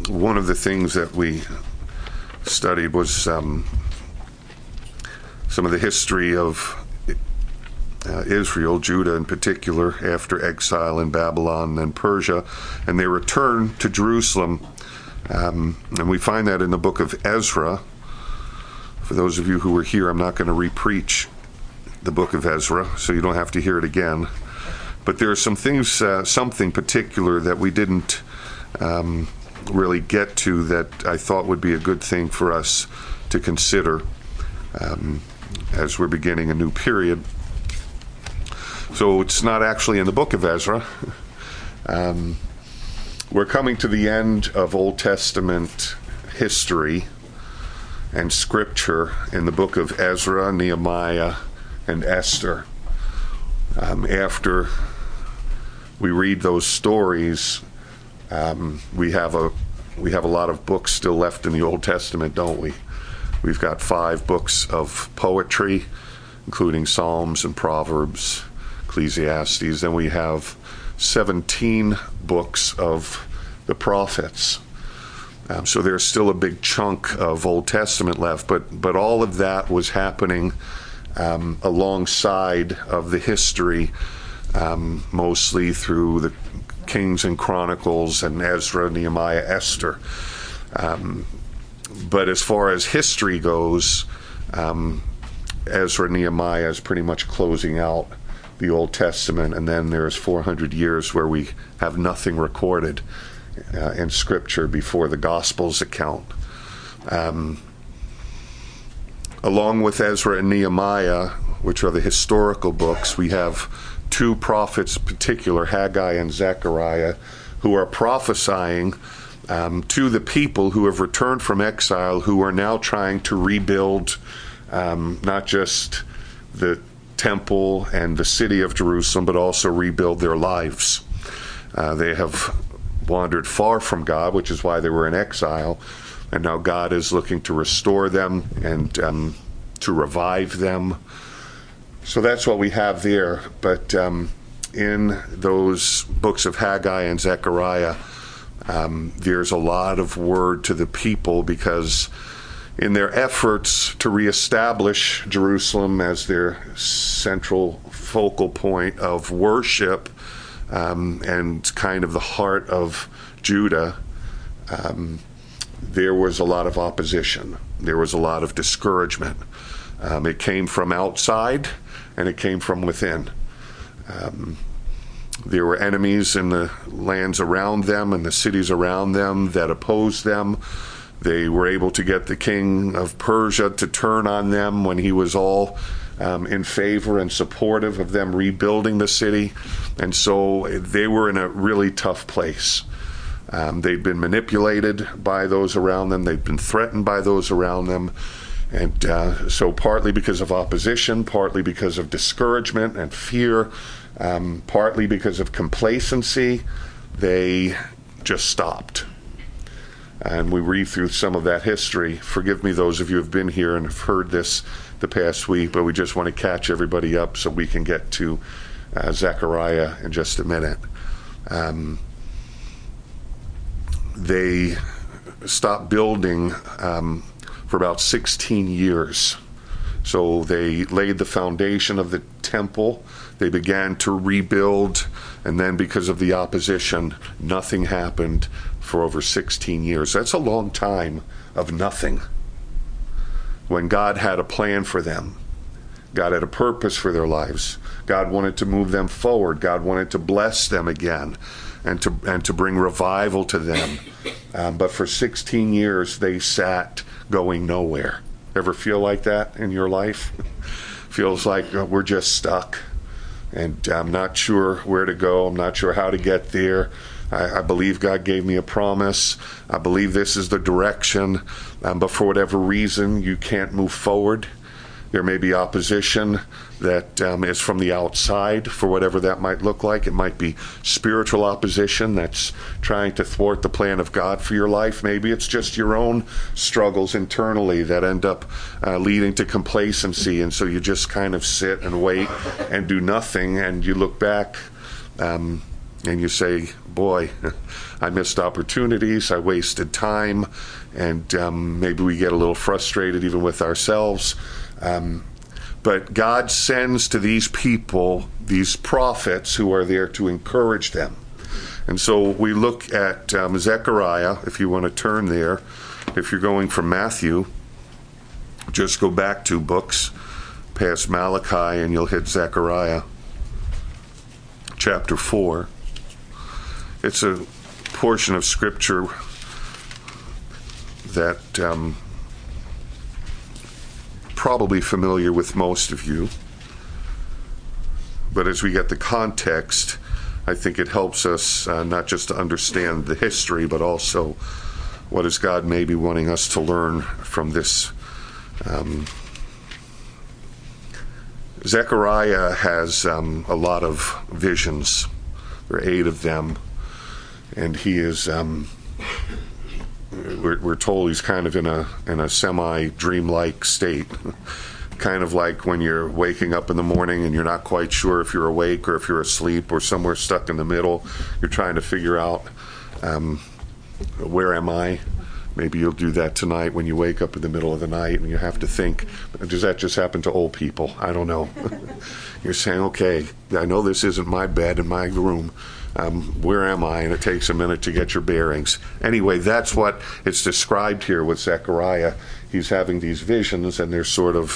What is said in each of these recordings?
one of the things that we studied was some of the history of Israel, Judah in particular, after exile in Babylon and Persia, and their return to Jerusalem. And we find that in the book of Ezra. For those of you who were here, I'm not going to re-preach the book of Ezra, so you don't have to hear it again. But there are some things, something particular that we didn't really get to that I thought would be a good thing for us to consider as we're beginning a new period. So it's not actually in the book of Ezra. We're coming to the end of Old Testament history and scripture in the book of Ezra, Nehemiah, and Esther. After we read those stories, we have a lot of books still left in the Old Testament, don't we? We've got 5 books of poetry, including Psalms and Proverbs, Ecclesiastes. Then we have 17 books of the prophets. So there's still a big chunk of Old Testament left, but all of that was happening alongside of the history, mostly through the Kings and Chronicles and Ezra, Nehemiah, Esther. But as far as history goes, Ezra, Nehemiah is pretty much closing out the Old Testament, and then there's 400 years where we have nothing recorded in Scripture before the Gospels account. Along with Ezra and Nehemiah, which are the historical books, we have 2 prophets in particular, Haggai and Zechariah, who are prophesying to the people who have returned from exile, who are now trying to rebuild not just the temple and the city of Jerusalem, but also rebuild their lives. They have wandered far from God, which is why they were in exile, and now God is looking to restore them and to revive them. So that's what we have there. But in those books of Haggai and Zechariah, there's a lot of word to the people, because in their efforts to reestablish Jerusalem as their central focal point of worship and kind of the heart of Judah, there was a lot of opposition. There was a lot of discouragement. It came from outside and it came from within. There were enemies in the lands around them and the cities around them that opposed them. They were able to get the king of Persia to turn on them when he was all in favor and supportive of them rebuilding the city. And so they were in a really tough place. They'd been manipulated by those around them. They'd been threatened by those around them. And so partly because of opposition, partly because of discouragement and fear, partly because of complacency, they just stopped. And we read through some of that history. Forgive me, those of you who have been here and have heard this the past week, but we just want to catch everybody up so we can get to Zechariah in just a minute. They stopped building for about 16 years. So they laid the foundation of the temple. They began to rebuild, and then because of the opposition, nothing happened for over 16 years. That's a long time of nothing. When God had a plan for them, God had a purpose for their lives. God wanted to move them forward. God wanted to bless them again and to bring revival to them. But for 16 years, they sat going nowhere. Ever feel like that in your life? Feels like we're just stuck, and I'm not sure where to go. I'm not sure how to get there. I believe God gave me a promise. I believe this is the direction, but for whatever reason, you can't move forward. There may be opposition that is from the outside, for whatever that might look like. It might be spiritual opposition that's trying to thwart the plan of God for your life. Maybe it's just your own struggles internally that end up leading to complacency, and so you just kind of sit and wait and do nothing, and you look back and you say, boy, I missed opportunities, I wasted time, and maybe we get a little frustrated even with ourselves. But God sends to these people these prophets who are there to encourage them. And so we look at Zechariah, if you want to turn there. If you're going from Matthew, just go back 2 books past Malachi and you'll hit Zechariah chapter 4. It's a portion of Scripture that probably familiar with most of you. But as we get the context, I think it helps us not just to understand the history, but also what is God maybe wanting us to learn from this. Zechariah has a lot of visions. There are 8 of them. And he is, we're told he's kind of in a semi-dreamlike state. Kind of like when you're waking up in the morning and you're not quite sure if you're awake or if you're asleep or somewhere stuck in the middle. You're trying to figure out, where am I? Maybe you'll do that tonight when you wake up in the middle of the night and you have to think, does that just happen to old people? I don't know. You're saying, okay, I know this isn't my bed in my room. Where am I? And it takes a minute to get your bearings. Anyway, that's what it's described here with Zechariah. He's having these visions, and they're sort of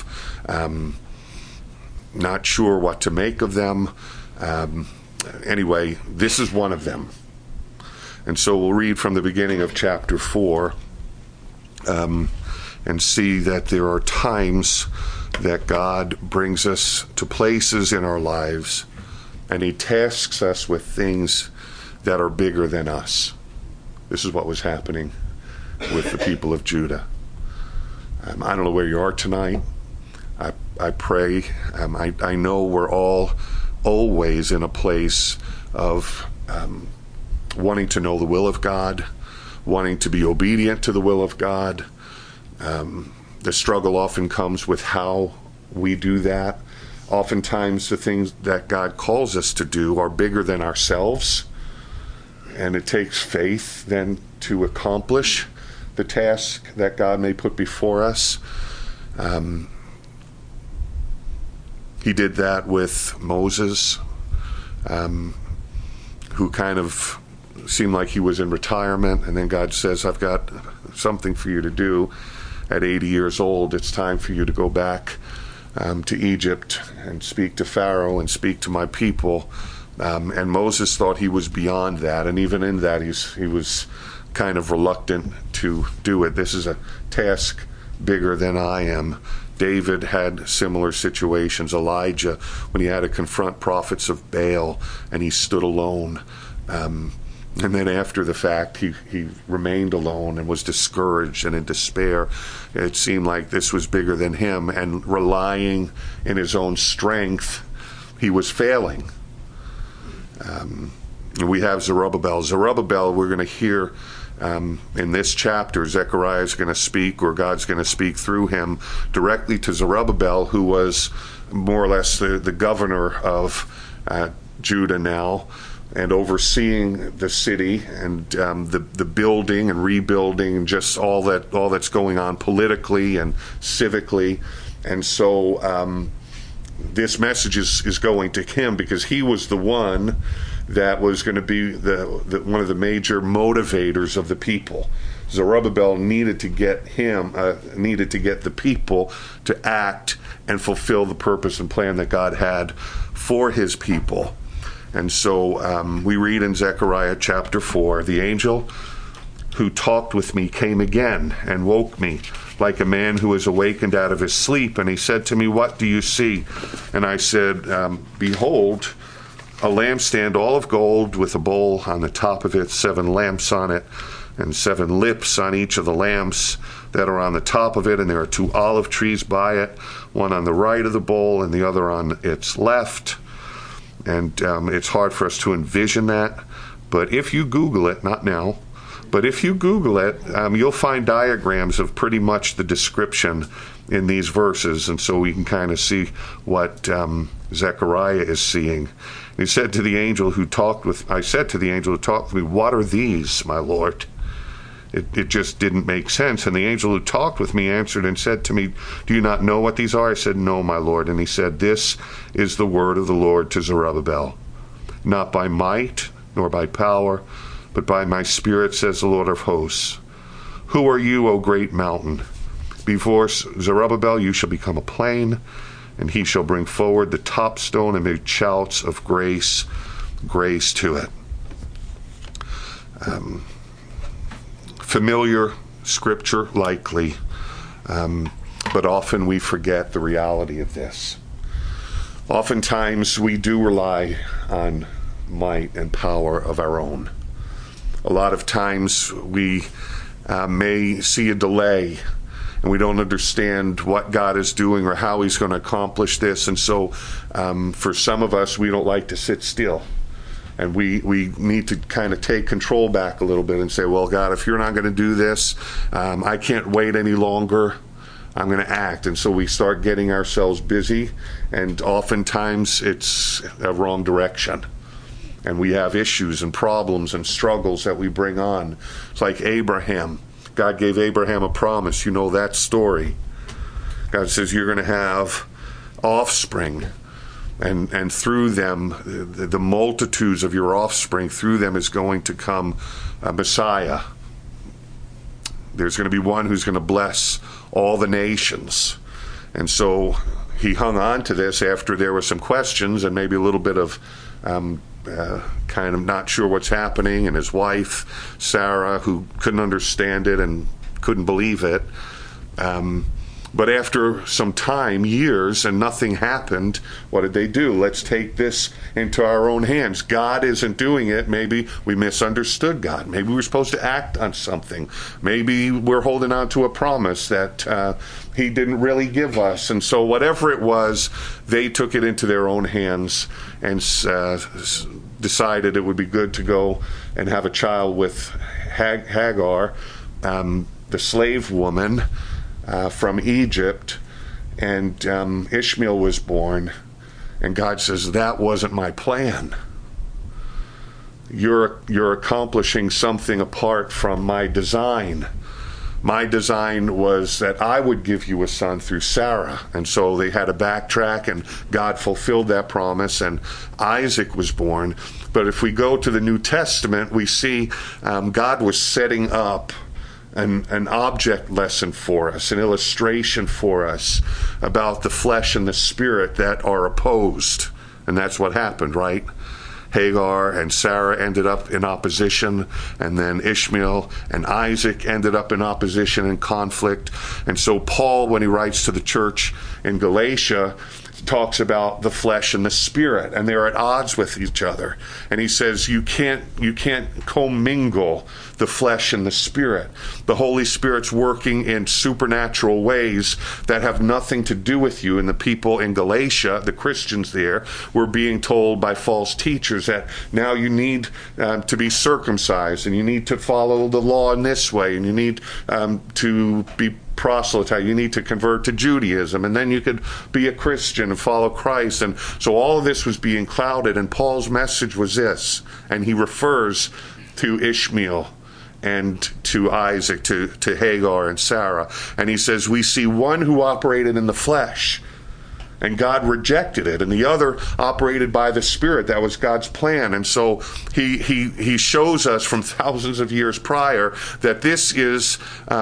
not sure what to make of them. Anyway, this is one of them. And so we'll read from the beginning of chapter 4 and see that there are times that God brings us to places in our lives and he tasks us with things that are bigger than us. This is what was happening with the people of Judah. I don't know where you are tonight. I pray. I know we're all always in a place of wanting to know the will of God, wanting to be obedient to the will of God. The struggle often comes with how we do that. Oftentimes the things that God calls us to do are bigger than ourselves, and it takes faith then to accomplish the task that God may put before us. He did that with Moses, who kind of seemed like he was in retirement, and then God says, I've got something for you to do. At 80 years old, it's time for you to go back to Egypt and speak to Pharaoh and speak to my people. And Moses thought he was beyond that, and even in that he was kind of reluctant to do it. This is a task bigger than I am. David had similar situations. Elijah, when he had to confront prophets of Baal, and he stood alone. And then after the fact, he remained alone and was discouraged and in despair. It seemed like this was bigger than him, and relying in his own strength, he was failing. We have Zerubbabel. Zerubbabel, we're going to hear in this chapter, Zechariah is going to speak, or God's going to speak through him directly to Zerubbabel, who was more or less the governor of Judah now, and overseeing the city and the building and rebuilding and just all that's going on politically and civically. And so this message is going to him, because he was the one that was going to be one of the major motivators of the people. Zerubbabel needed to get the people to act and fulfill the purpose and plan that God had for his people. And so we read in Zechariah chapter 4, the angel who talked with me came again and woke me like a man who is awakened out of his sleep. And he said to me, what do you see? And I said, behold, a lampstand all of gold with a bowl on the top of it, 7 lamps on it, and 7 lips on each of the lamps that are on the top of it. And there are 2 olive trees by it, one on the right of the bowl and the other on its left. And it's hard for us to envision that. But if you Google it, not now, But if you Google it, you'll find diagrams of pretty much the description in these verses, and so we can kind of see what Zechariah is seeing. He said to the angel who talked with, I said to the angel who talked with me, "What are these, my Lord?" It just didn't make sense. And the angel who talked with me answered and said to me, "Do you not know what these are?" I said, "No, my Lord." And he said, "This is the word of the Lord to Zerubbabel. Not by might nor by power, but by my spirit, says the Lord of hosts. Who are you, O great mountain? Before Zerubbabel you shall become a plain, and he shall bring forward the top stone amid shouts of grace, grace to it." Familiar scripture, likely, but often we forget the reality of this. Oftentimes we do rely on might and power of our own. A lot of times we may see a delay and we don't understand what God is doing or how he's going to accomplish this. And so for some of us, we don't like to sit still. And we need to kind of take control back a little bit and say, well, God, if you're not going to do this, I can't wait any longer. I'm going to act. And so we start getting ourselves busy, and oftentimes it's a wrong direction. And we have issues and problems and struggles that we bring on. It's like Abraham. God gave Abraham a promise. You know that story. God says you're going to have offspring. And through them, the multitudes of your offspring, through them is going to come a Messiah. There's going to be one who's going to bless all the nations. And so he hung on to this after there were some questions and maybe a little bit of kind of not sure what's happening. And his wife, Sarah, who couldn't understand it and couldn't believe it. But after some time, years, and nothing happened, what did they do? Let's take this into our own hands. God isn't doing it. Maybe we misunderstood God. Maybe we're supposed to act on something. Maybe we're holding on to a promise that he didn't really give us. And so whatever it was, they took it into their own hands and decided it would be good to go and have a child with Hagar, the slave woman, from Egypt, and Ishmael was born. And God says, that wasn't my plan. You're accomplishing something apart from my design. My design was that I would give you a son through Sarah. And so they had to backtrack, and God fulfilled that promise, and Isaac was born. But if we go to the New Testament, we see God was setting up an object lesson for us, an illustration for us about the flesh and the spirit that are opposed. And that's what happened, right? Hagar and Sarah ended up in opposition, and then Ishmael and Isaac ended up in opposition and conflict. And so Paul, when he writes to the church in Galatia, talks about the flesh and the spirit, and they're at odds with each other. And he says you can't commingle the flesh and the spirit. The Holy Spirit's working in supernatural ways that have nothing to do with you. And the people in Galatia, the Christians there, were being told by false teachers that now you need to be circumcised, and you need to follow the law in this way, and you need to be proselyte, you need to convert to Judaism, and then you could be a Christian and follow Christ. And so all of this was being clouded, and Paul's message was this, and he refers to Ishmael and to Isaac, to Hagar and Sarah, and he says, we see one who operated in the flesh, and God rejected it, and the other operated by the Spirit. That was God's plan. And so he shows us from thousands of years prior that this is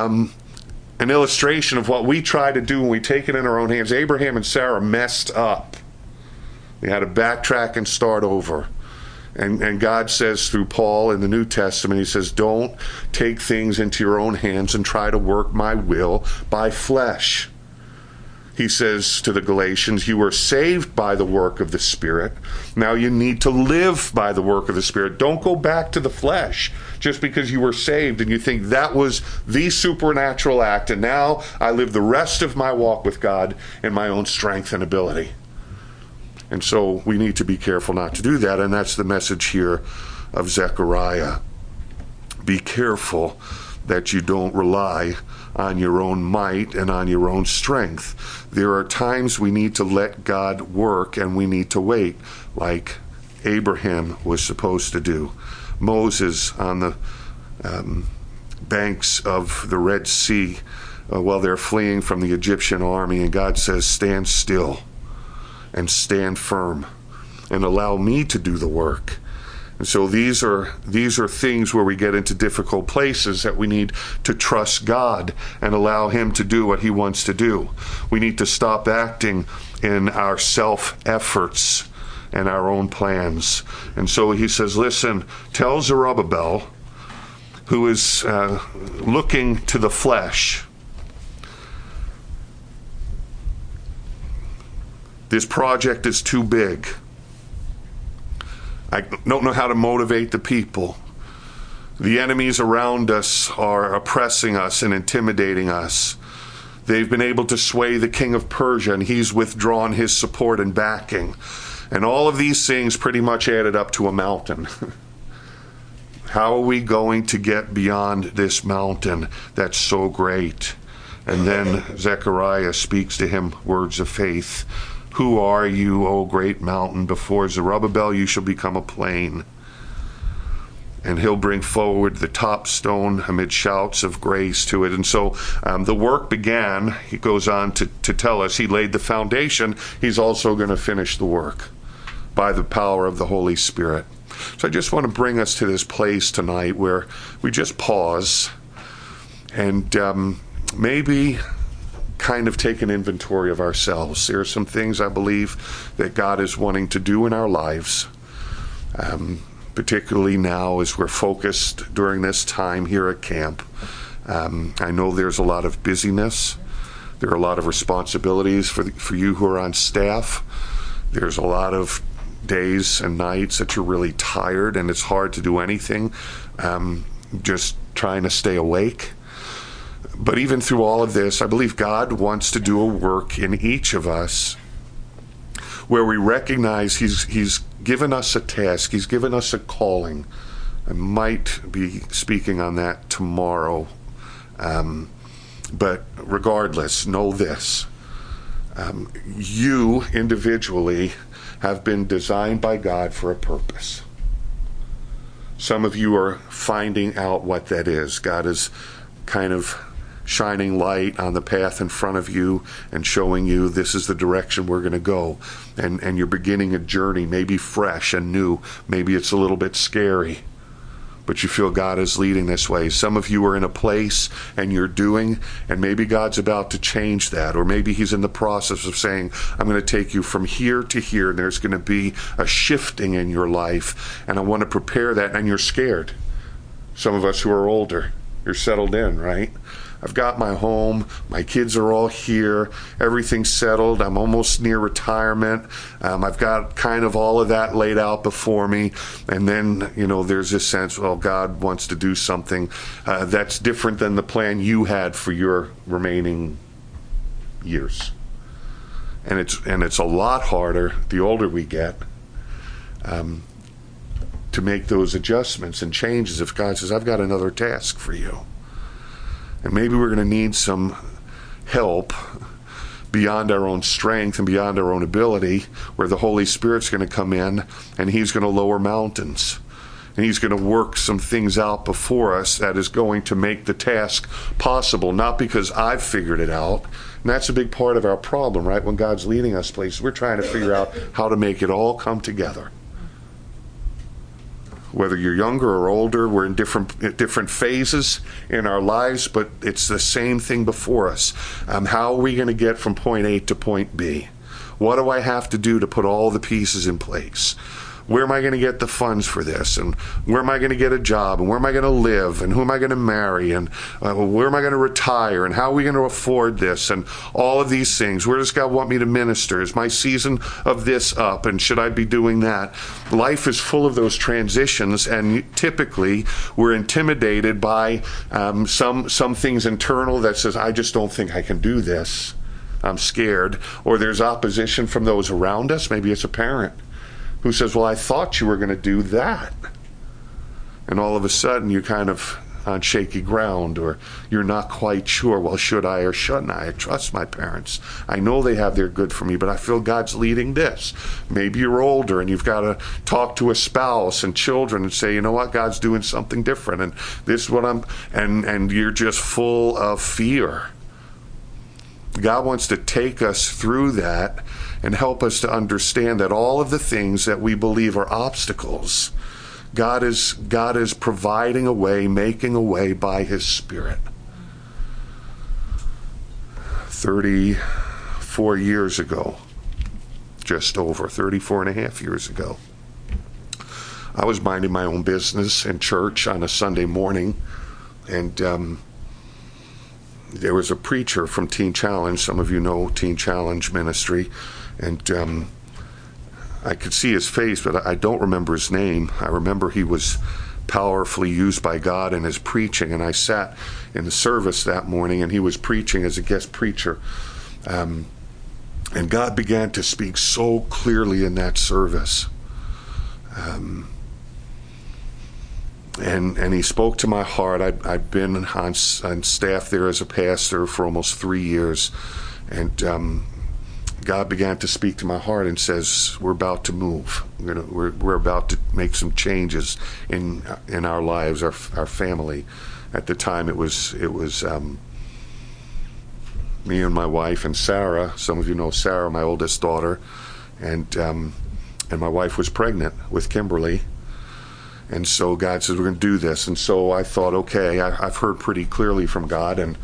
an illustration of what we try to do when we take it in our own hands. Abraham and Sarah messed up. They had to backtrack and start over. And God says through Paul in the New Testament, he says, don't take things into your own hands and try to work my will by flesh. He says to the Galatians, you were saved by the work of the Spirit. Now you need to live by the work of the Spirit. Don't go back to the flesh just because you were saved and you think that was the supernatural act, and now I live the rest of my walk with God in my own strength and ability. And so we need to be careful not to do that, and that's the message here of Zechariah. be careful that you don't rely on your own might and on your own strength. There are times we need to let God work and we need to wait, like Abraham was supposed to do. Moses on the banks of the Red Sea while they're fleeing from the Egyptian army, and God says, stand still and stand firm and allow me to do the work. And so these are things where we get into difficult places that we need to trust God and allow him to do what he wants to do. We need to stop acting in our self-efforts and our own plans. And so he says, listen, tell Zerubbabel, who is looking to the flesh, this project is too big. I don't know how to motivate the people. The enemies around us are oppressing us and intimidating us. They've been able to sway the king of Persia, and he's withdrawn his support and backing. And all of these things pretty much added up to a mountain. How are we going to get beyond this mountain that's so great? And then Zechariah speaks to him words of faith. Who are you, O great mountain? Before Zerubbabel you shall become a plain. And he'll bring forward the top stone amid shouts of grace to it. And so the work began. He goes on to tell us he laid the foundation. He's also going to finish the work by the power of the Holy Spirit. So I just want to bring us to this place tonight where we just pause and maybe kind of take an inventory of ourselves. There are some things I believe that God is wanting to do in our lives, particularly now as we're focused during this time here at camp. I know there's a lot of busyness. There are a lot of responsibilities for you who are on staff. There's a lot of days and nights that you're really tired and it's hard to do anything, just trying to stay awake. But even through all of this, I believe God wants to do a work in each of us where we recognize He's given us a task. He's given us a calling. I might be speaking on that tomorrow. But regardless, know this. You individually have been designed by God for a purpose. Some of you are finding out what that is. God is kind of shining light on the path in front of you and showing you this is the direction we're going to go. And you're beginning a journey, maybe fresh and new. Maybe it's a little bit scary, but you feel God is leading this way. Some of you are in a place and you're doing, and maybe God's about to change that, or maybe he's in the process of saying, I'm going to take you from here to here, and there's going to be a shifting in your life, and I want to prepare that, and you're scared. Some of us who are older, you're settled in, right? I've got my home, my kids are all here, everything's settled, I'm almost near retirement, I've got kind of all of that laid out before me, and then, there's this sense, well, God wants to do something that's different than the plan you had for your remaining years. And it's a lot harder, the older we get, to make those adjustments and changes if God says, I've got another task for you. And maybe we're going to need some help beyond our own strength and beyond our own ability, where the Holy Spirit's going to come in and he's going to lower mountains. And he's going to work some things out before us that is going to make the task possible, not because I've figured it out. And that's a big part of our problem, right? When God's leading us places, we're trying to figure out how to make it all come together. Whether you're younger or older, we're in different phases in our lives, but it's the same thing before us. How are we going to get from point A to point B? What do I have to do to put all the pieces in place? Where am I going to get the funds for this? And where am I going to get a job? And where am I going to live? And who am I going to marry? And where am I going to retire? And how are we going to afford this? And all of these things. Where does God want me to minister? Is my season of this up? And should I be doing that? Life is full of those transitions, and typically we're intimidated by some things internal that says, I just don't think I can do this. I'm scared. Or there's opposition from those around us. Maybe it's a parent who says, well, I thought you were going to do that. and all of a sudden you're kind of on shaky ground, or you're not quite sure, well, should I or shouldn't I? I trust my parents. I know they have their good for me, but I feel God's leading this. Maybe you're older and you've got to talk to a spouse and children and say, you know what, God's doing something different, and this is what and you're just full of fear. God wants to take us through that and help us to understand that all of the things that we believe are obstacles, God is providing a way, making a way by His Spirit. 34 years ago, just over 34 and a half years ago, I was minding my own business in church on a Sunday morning, and there was a preacher from Teen Challenge. Some of you know Teen Challenge ministry, and I could see his face, but I don't remember his name. I remember he was powerfully used by God in his preaching, and I sat in the service that morning, and he was preaching as a guest preacher. And God began to speak so clearly in that service. And He spoke to my heart. I'd been on staff there as a pastor for almost 3 years, and God began to speak to my heart and says, we're about to move. We're about to make some changes in our lives, our family. At the time, it was me and my wife and Sarah. Some of you know Sarah, my oldest daughter, and my wife was pregnant with Kimberly. And so God says, we're going to do this. And so I thought, okay, I've heard pretty clearly from God, and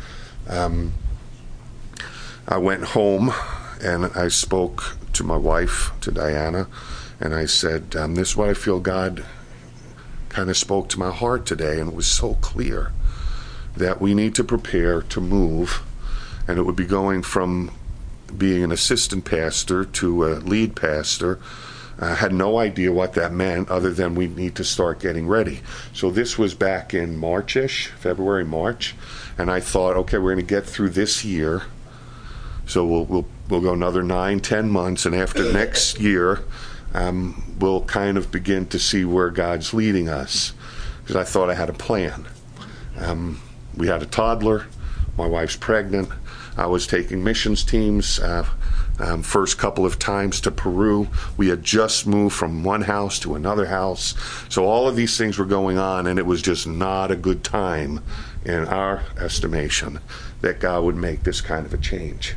I went home. And I spoke to my wife, to Diana, and I said, this is what I feel God kind of spoke to my heart today. And it was so clear that we need to prepare to move. And it would be going from being an assistant pastor to a lead pastor. I had no idea what that meant other than we need to start getting ready. So this was back in March-ish, February, March. And I thought, okay, we're going to get through this year. So we'll go another 9-10 months, and after next year, we'll kind of begin to see where God's leading us. Because I thought I had a plan. We had a toddler. My wife's pregnant. I was taking missions teams first couple of times to Peru. We had just moved from one house to another house. So all of these things were going on, and it was just not a good time, in our estimation, that God would make this kind of a change.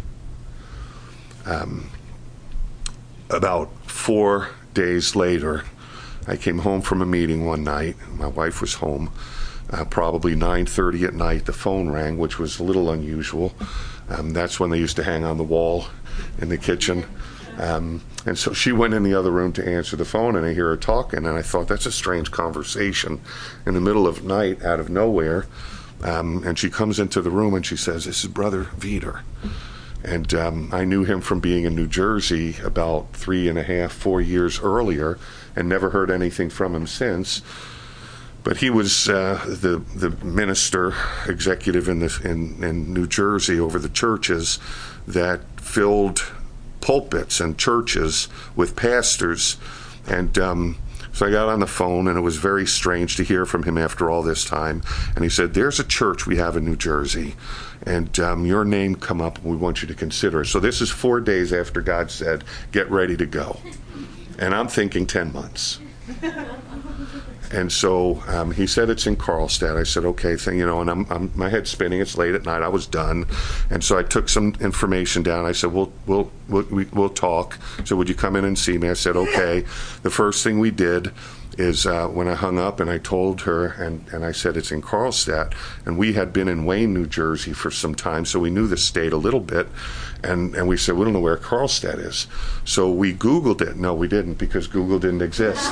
About 4 days later, I came home from a meeting one night. My wife was home. Probably 9:30 at night, the phone rang, which was a little unusual. That's when they used to hang on the wall in the kitchen. And so she went in the other room to answer the phone, and I hear her talking, and I thought, that's a strange conversation in the middle of night, out of nowhere. And she comes into the room, and she says, this is Brother Veeder. And I knew him from being in New Jersey about 3.5-4 years earlier, and never heard anything from him since. But he was the minister, executive in New Jersey over the churches that filled pulpits and churches with pastors. And so I got on the phone, and it was very strange to hear from him after all this time. And he said, there's a church we have in New Jersey, and your name come up, and we want you to consider it. So this is 4 days after God said, get ready to go. And I'm thinking 10 months. And so he said it's in Carlstadt. I said, okay, and I'm my head's spinning. It's late at night. I was done, and so I took some information down. I said, we'll talk. So would you come in and see me? I said, okay. The first thing we did is when I hung up, and I told her, and I said it's in Carlstadt, and we had been in Wayne, New Jersey for some time, so we knew the state a little bit, and we said, we don't know where Carlstadt is. So we Googled it. No, we didn't, because Google didn't exist.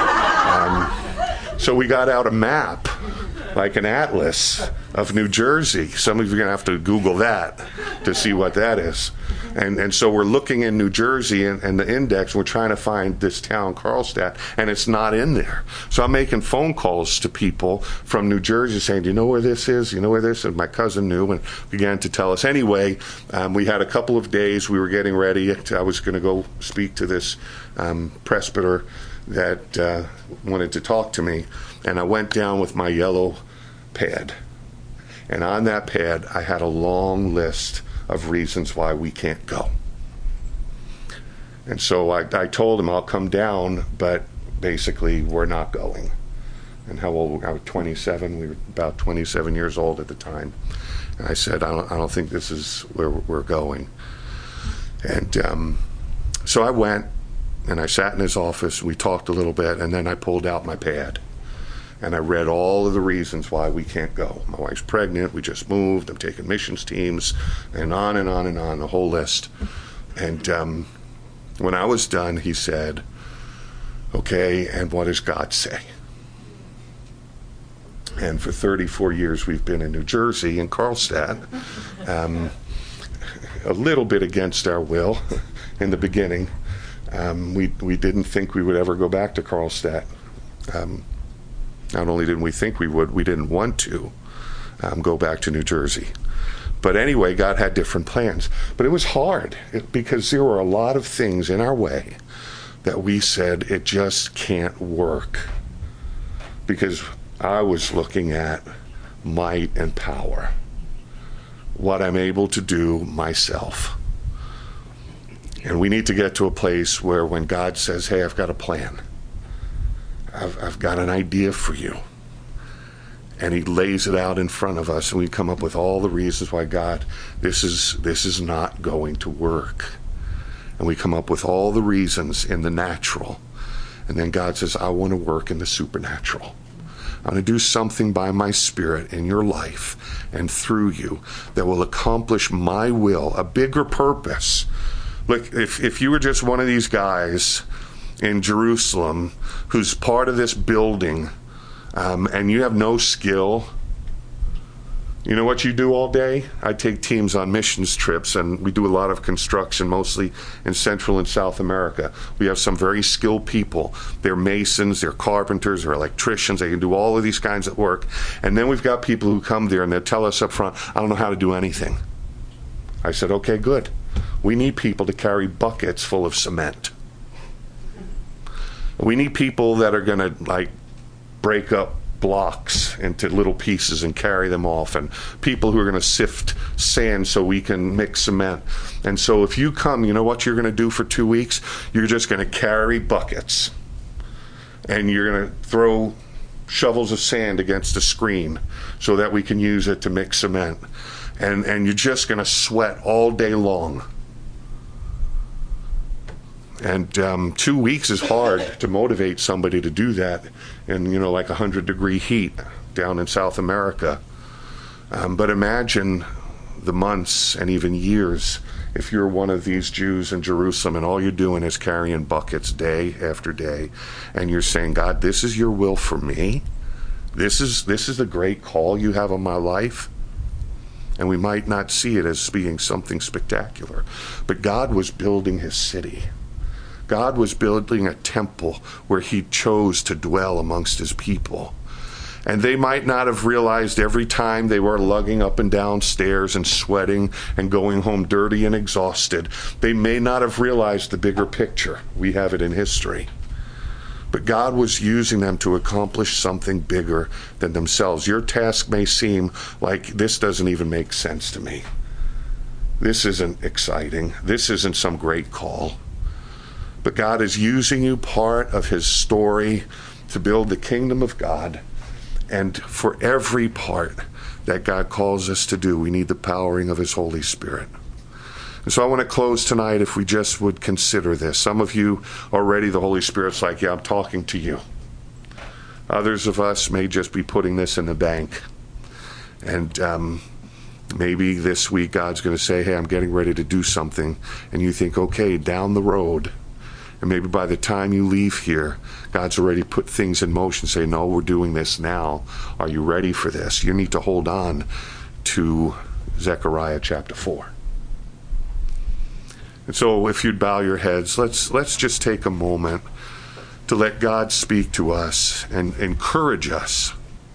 So we got out a map, like an atlas of New Jersey. Some of you are going to have to Google that to see what that is. And so we're looking in New Jersey and the index, we're trying to find this town, Carlstadt, and it's not in there. So I'm making phone calls to people from New Jersey saying, do you know where this is? You know where this is? And my cousin knew and began to tell us. Anyway, we had a couple of days. We were getting ready. I was going to go speak to this presbyter that wanted to talk to me, and I went down with my yellow pad. And on that pad, I had a long list of reasons why we can't go. And so I told him I'll come down, but basically we're not going. And how old? I was 27. We were about 27 years old at the time. And I said, I don't think this is where we're going. And so I went, and I sat in his office. We talked a little bit, and then I pulled out my pad. And I read all of the reasons why we can't go. My wife's pregnant. We just moved. I'm taking missions teams, and on and on and on, the whole list. And when I was done, he said, okay, and what does God say? And for 34 years, we've been in New Jersey, in Carlstadt, a little bit against our will in the beginning. We didn't think we would ever go back to Carlstadt. Not only didn't we think we would, we didn't want to go back to New Jersey. But anyway, God had different plans. But it was hard because there were a lot of things in our way that we said it just can't work. Because I was looking at might and power, what I'm able to do myself. And we need to get to a place where when God says, hey, I've got a plan, I've got an idea for you, and he lays it out in front of us, and we come up with all the reasons why, God, this is not going to work. And we come up with all the reasons in the natural. And then God says, I want to work in the supernatural. I want to do something by my Spirit in your life and through you that will accomplish my will, a bigger purpose. Look, if you were just one of these guys in Jerusalem who's part of this building, and you have no skill, you know what you do all day? I take teams on missions trips, and we do a lot of construction, mostly in Central and South America. We have some very skilled people. They're masons, they're carpenters, they're electricians. They can do all of these kinds of work. And then we've got people who come there, and they'll tell us up front, I don't know how to do anything. I said, okay, good. We need people to carry buckets full of cement. We need people that are going to, break up blocks into little pieces and carry them off, and people who are going to sift sand so we can mix cement. And so if you come, you know what you're going to do for 2 weeks? You're just going to carry buckets, and you're going to throw shovels of sand against a screen so that we can use it to mix cement. And you're just going to sweat all day long. And 2 weeks is hard to motivate somebody to do that in, 100-degree heat down in South America. But imagine the months and even years if you're one of these Jews in Jerusalem and all you're doing is carrying buckets day after day, and you're saying, God, this is your will for me? This is the great call you have on my life? And we might not see it as being something spectacular, but God was building his city. God was building a temple where he chose to dwell amongst his people. And they might not have realized every time they were lugging up and down stairs and sweating and going home dirty and exhausted. They may not have realized the bigger picture. We have it in history. But God was using them to accomplish something bigger than themselves. Your task may seem like this doesn't even make sense to me. This isn't exciting. This isn't some great call. But God is using you, part of his story, to build the kingdom of God. And for every part that God calls us to do, we need the powering of his Holy Spirit. And so I want to close tonight if we just would consider this. Some of you already, the Holy Spirit's like, yeah, I'm talking to you. Others of us may just be putting this in the bank. And maybe this week God's going to say, hey, I'm getting ready to do something. And you think, okay, down the road. And maybe by the time you leave here, God's already put things in motion. Say, no, we're doing this now. Are you ready for this? You need to hold on to Zechariah chapter 4. And so if you'd bow your heads, let's just take a moment to let God speak to us and encourage us.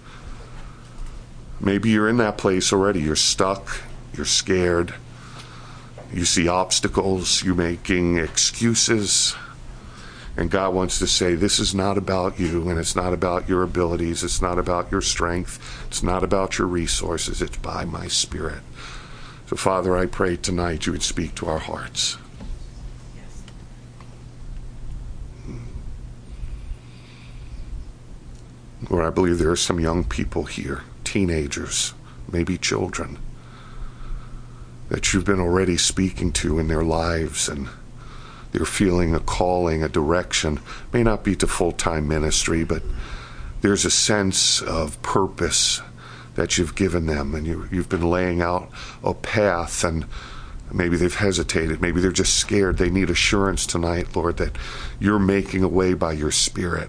Maybe you're in that place already. You're stuck. You're scared. You see obstacles. You're making excuses. And God wants to say, this is not about you, and it's not about your abilities. It's not about your strength. It's not about your resources. It's by my Spirit. So, Father, I pray tonight you would speak to our hearts. Lord, I believe there are some young people here, teenagers, maybe children, that you've been already speaking to in their lives, and they're feeling a calling, a direction. May not be to full-time ministry, but there's a sense of purpose that you've given them, and you've been laying out a path, and maybe they've hesitated. Maybe they're just scared. They need assurance tonight, Lord, that you're making a way by your Spirit.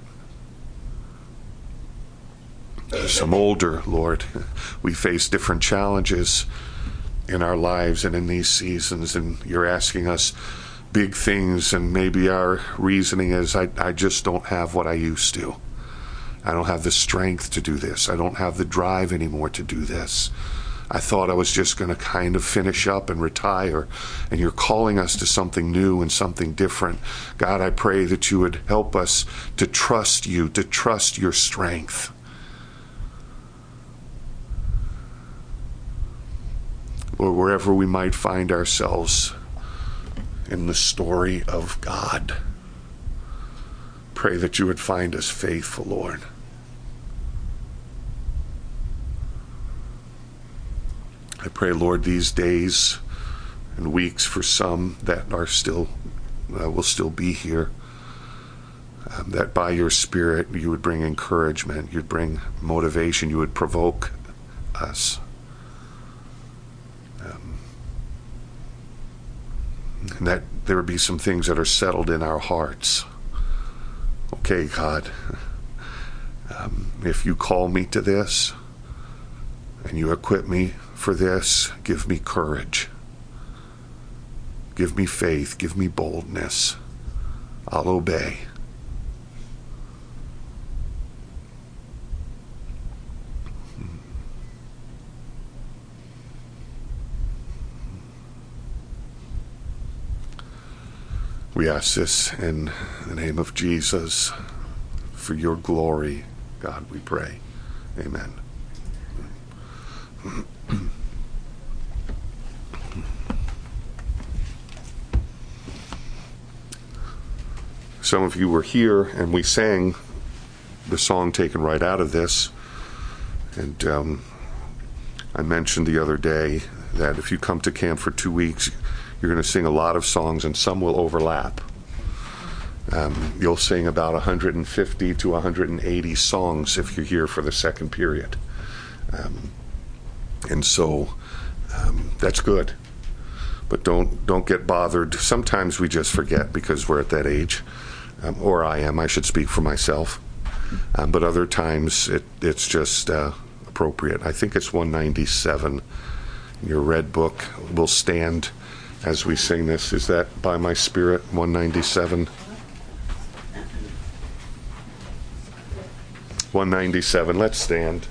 Some older, Lord, we face different challenges in our lives and in these seasons, and you're asking us big things, and maybe our reasoning is, I just don't have what I used to. I don't have the strength to do this. I don't have the drive anymore to do this. I thought I was just going to kind of finish up and retire, and you're calling us to something new and something different. God, I pray that you would help us to trust you, to trust your strength. Lord, wherever we might find ourselves in the story of God, pray that you would find us faithful, Lord. I pray, Lord, these days and weeks for some that are still will still be here, that by your Spirit you would bring encouragement, you'd bring motivation, you would provoke us. And that there would be some things that are settled in our hearts. Okay, God, if you call me to this and you equip me for this, give me courage. Give me faith. Give me boldness. I'll obey. We ask this in the name of Jesus, for your glory, God, we pray. Amen. Some of you were here, and we sang the song taken right out of this. And I mentioned the other day that if you come to camp for 2 weeks, you're going to sing a lot of songs, and some will overlap. You'll sing about 150 to 180 songs if you're here for the second period. And so that's good. But don't get bothered. Sometimes we just forget because we're at that age. Or I should speak for myself. But other times it's just appropriate. I think it's 197 in your red book. We'll stand as we sing this. Is that by my Spirit, 197? 197. Let's stand.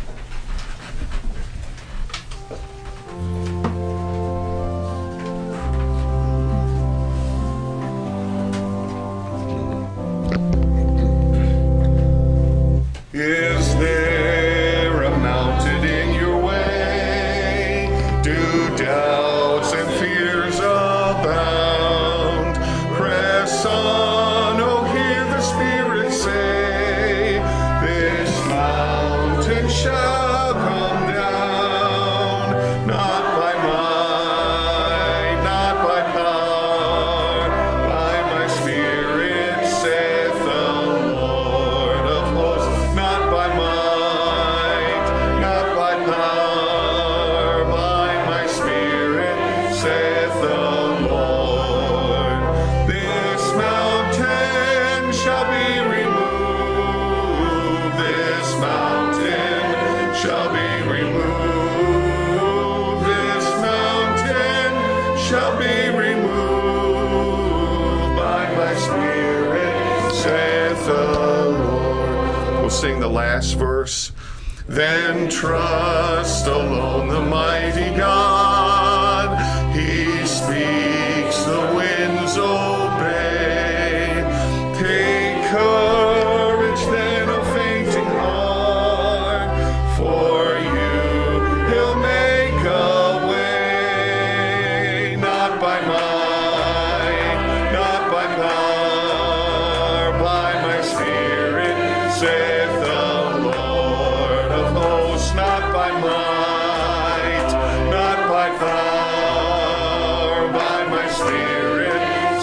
Is there a mountain in your way? Do doubts and fears abound? Press on, oh, hear the Spirit say, this mountain shall come down, not by might, not by power, by my Spirit, saith the Lord of hosts. Not by might, not by power, by my Spirit, saith the Lord. This mountain shall be removed. This mountain shall be removed. This mountain shall be removed by my Spirit, saith the Lord. We'll sing the last verse. Then trust alone the mighty God. He speaks, the winds obey.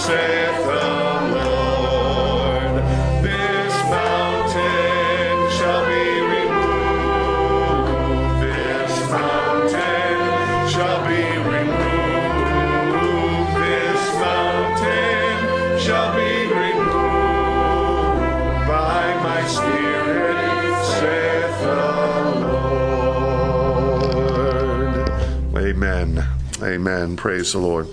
saith the Lord. This mountain shall be removed. This mountain shall be removed. This mountain shall be removed by my Spirit, saith the Lord. Amen. Amen. Praise the Lord.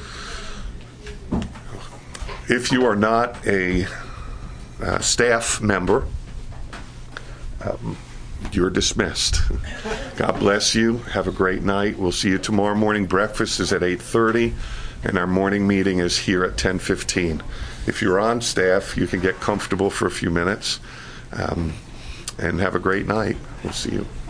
If you are not a staff member, you're dismissed. God bless you. Have a great night. We'll see you tomorrow morning. Breakfast is at 8:30, and our morning meeting is here at 10:15. If you're on staff, you can get comfortable for a few minutes, and have a great night. We'll see you.